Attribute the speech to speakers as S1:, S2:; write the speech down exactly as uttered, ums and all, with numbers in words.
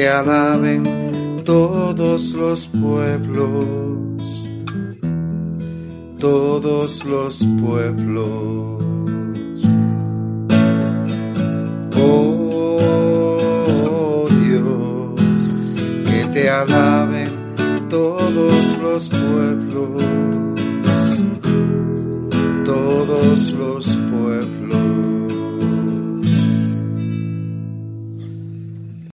S1: te alaben todos los pueblos, todos los pueblos. Oh Dios, que te alaben todos los pueblos, todos los pueblos.